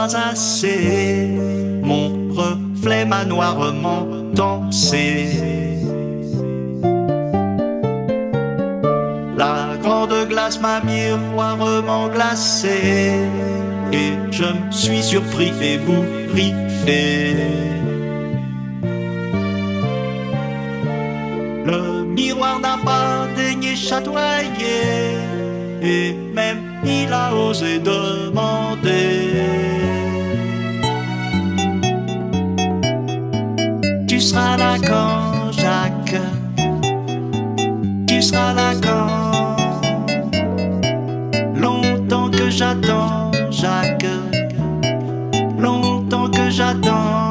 pas assez. Mon reflet m'a noirement dansé. La grande glace m'a miroirement glacé, et je me suis surpris et bourriffé. Le miroir n'a pas daigné chatoyer, et même il a osé demander: tu seras là quand, Jacques? Tu seras là quand? Longtemps que j'attends, Jacques. Longtemps que j'attends.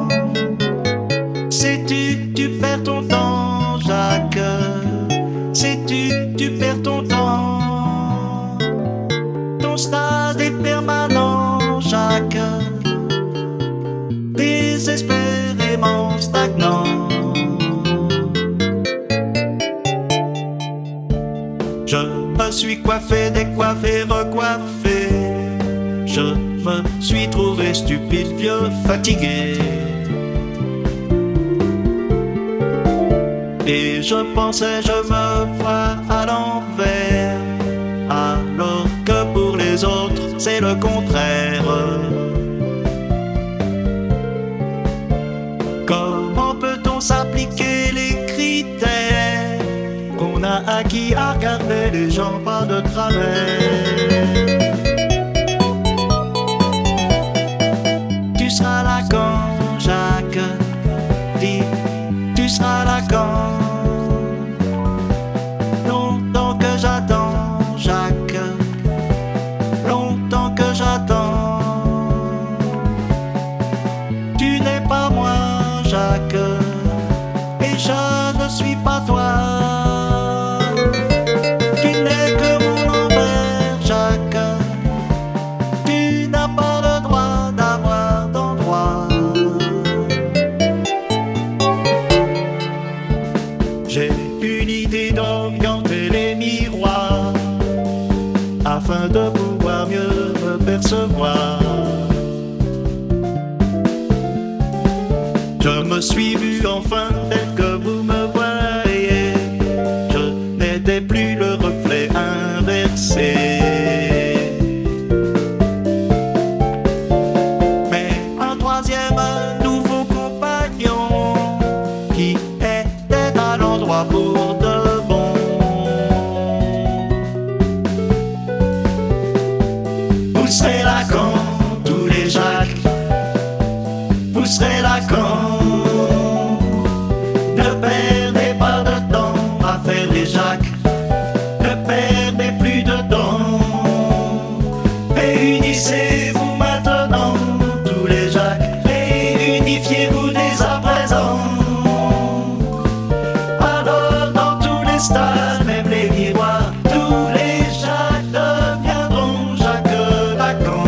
Sais-tu, tu perds ton temps, Jacques. Sais-tu, tu perds ton temps. Ton stade est permanent, Jacques. Désespérément stagnant. Je me suis coiffé, décoiffé, recoiffé. Je me suis trouvé stupide, vieux, fatigué. Et je pensais, je me vois à l'envers, alors que pour les autres, c'est le contraire. Comment peut-on s'appliquer les critères qu'on a acquis à regarder les gens pas de travers? Tu seras là quand, Jacques? Dis, tu seras là quand? Longtemps que j'attends, Jacques. Longtemps que j'attends. Tu n'es pas moi, Jacques, et je ne suis pas toi. Tu n'es que mon envers, Jacques. Tu n'as pas le droit d'avoir d'endroit. J'ai une idée d'orienter les miroirs afin de pouvoir mieux me percevoir. Je me suis vu enfin tel que vous me voyez. Je n'étais plus le reflet inversé. Mais un troisième nouveau compagnon qui était à l'endroit pour de bon. Vous serez là quand, tous les Jacques? Vous serez là quand? Ne perdez pas de temps à faire les Jacques. Ne perdez plus de temps. Réunissez-vous maintenant, tous les Jacques. Réunifiez-vous dès à présent. Alors dans tous les stades, même les miroirs, tous les Jacques deviendront Jacques Lacan.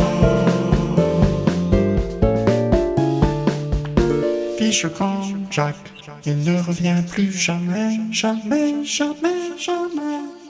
Fiche quand, Jacques, il ne revient plus jamais, jamais, jamais, jamais.